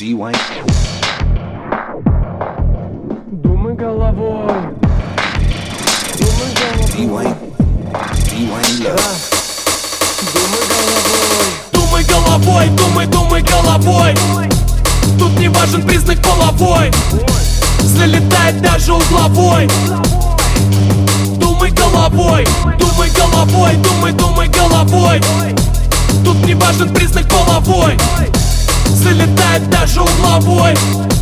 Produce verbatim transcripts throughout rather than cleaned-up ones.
Rewind. Думай головой. Думай головой. Rewind. Rewind love. Думай головой. Думай головой, думай, думай головой. Тут не важен признак половой. Залетает даже угловой. Думай головой, думай головой, думай, думай головой. Тут не важен признак половой. Залетает даже угловой.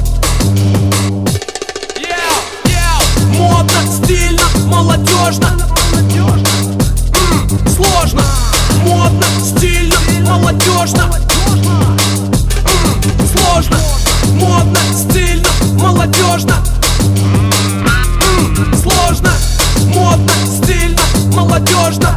Модно, стильно, молодежно. М, Сложно. Модно, стильно, молодежно. М, Сложно. Модно, стильно, молодежно. М, Сложно. Модно, стильно, молодежно.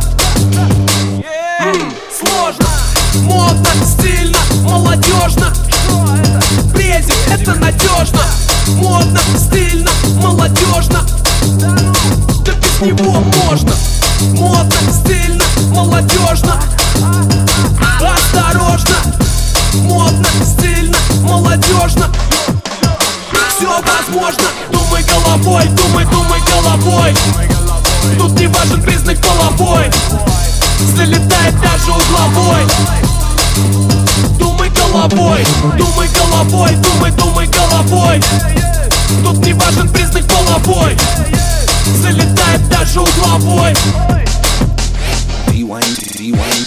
М, Сложно. Модно, стильно, молодежно. Презик, это надежно. Модно, стильно, молодежно. Да без него можно. Модно, стильно, молодежно. Осторожно. Модно, стильно, молодежно. Все возможно. Думай головой, думай, думай головой. Тут не важен признак половой. Залетает даже угловой. Думай головой, думай головой, думай, думай головой. Тут не важен признак половой. Залетает даже угловой. Rewind. Rewind.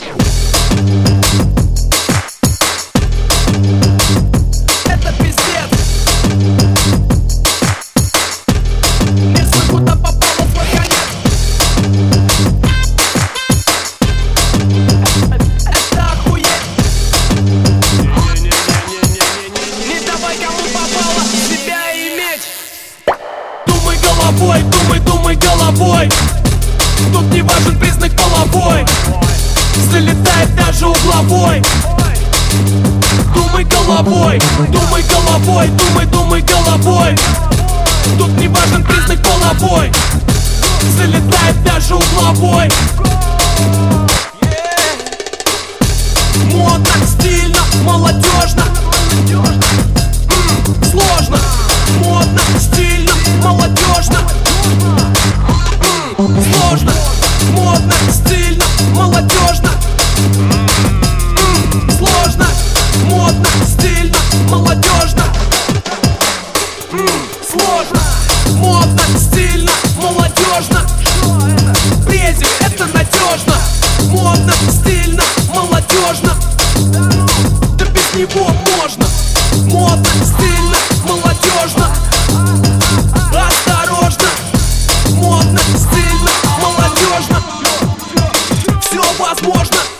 Это пиздец. Мир свой куда попало в свой конец. Это охуеть. Не давай кому попало себя иметь. Думай головой, думай, думай головой. Тут не важен признак половой. Залетает даже угловой. Думай головой, думай головой, думай, думай головой. Тут не важен признак половой. Залетает даже угловой. Модно, стильно, молодежно. М, Сложно. Модно, стильно, молодежно. М, Сложно. Модно, стильно, молодежно. М, Сложно. Модно, стильно, молодежно. М, Сложно. Модно, стильно, молодежно. Презик, это надежно. Модно, стильно, молодежно. Да без него можно. Модно, стильно, молодежно. Осторожно. Модно, стильно, молодежно. Все возможно.